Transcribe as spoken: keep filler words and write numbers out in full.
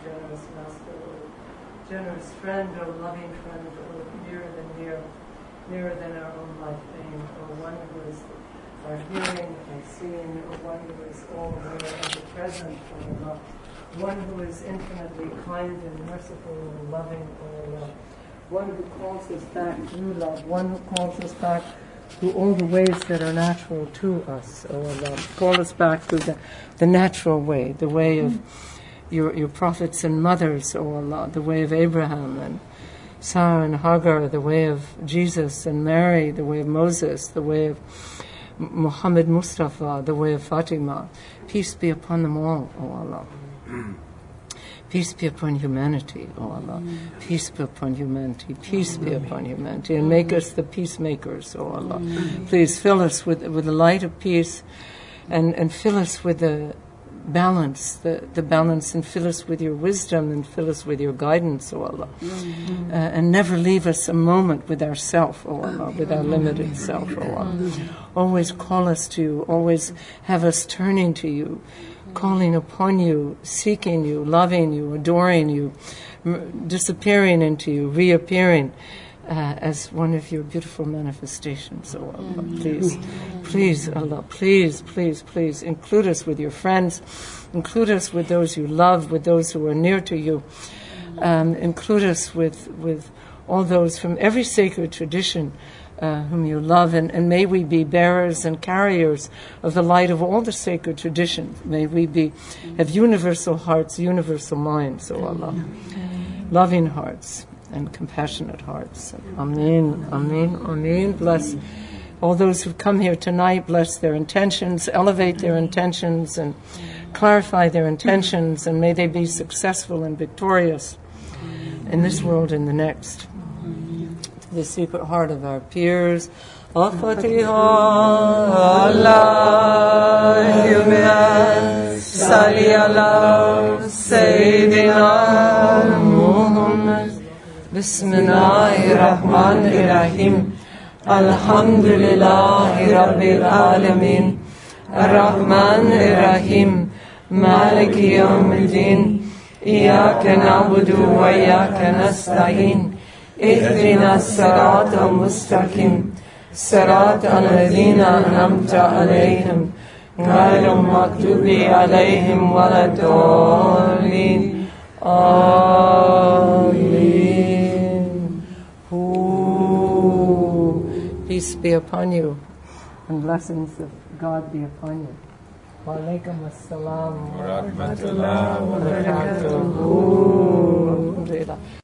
generous master, O generous friend, O loving friend, O nearer than near, nearer than our own life pain, O one who is our hearing and seeing, O one who is all aware and the present, O Allah, one who is infinitely kind and merciful and loving, O Allah, one who calls us back through love, one who calls us back through all the ways that are natural to us, O Allah. Call us back to the, the natural way, the way of your, your prophets and mothers, O Allah, the way of Abraham and Sarah and Hagar, the way of Jesus and Mary, the way of Moses, the way of Muhammad Mustafa, the way of Fatima. Peace be upon them all, O Allah. Peace be upon humanity, O Allah. Peace be upon humanity. Peace be upon humanity. And make us the peacemakers, O Allah. Please fill us with with the light of peace and, and fill us with the balance, the, the balance, and fill us with your wisdom and fill us with your guidance, O Allah. Uh, and never leave us a moment with ourself, O Allah, with our limited self, O Allah. Always call us to you. Always have us turning to you, calling upon you, seeking you, loving you, adoring you, m- disappearing into you, reappearing uh, as one of your beautiful manifestations. Oh Allah, please, please, Allah, please, please, please, include us with your friends, include us with those you love, with those who are near to you, um, include us with, with all those from every sacred tradition Uh, whom you love, and, and may we be bearers and carriers of the light of all the sacred traditions. May we be have universal hearts, universal minds, O Allah. Loving hearts and compassionate hearts. Ameen, Ameen, Ameen. Bless all those who've come here tonight. Bless their intentions, elevate their intentions, and clarify their intentions, and may they be successful and victorious in this world and the next. The secret heart of our peers. Al-Fatiha, Allahumma salli ala Sayyidina Muhammad. Bismillahirrahmanirrahim. Alhamdulillahi Rabbil Alameen. Ar-Rahmanirrahim. Maliki Yawmiddin. Iyaka na'budu wa iyaka nasta'in. اهدنا الصراط المستقيم صراط الذين أنعمت عليهم غير المغضوب عليهم ولا الضالين آمين. Peace be upon you and blessings of God be upon you. Wa alaikum assalam wa rahmatullahi wa barakatuh.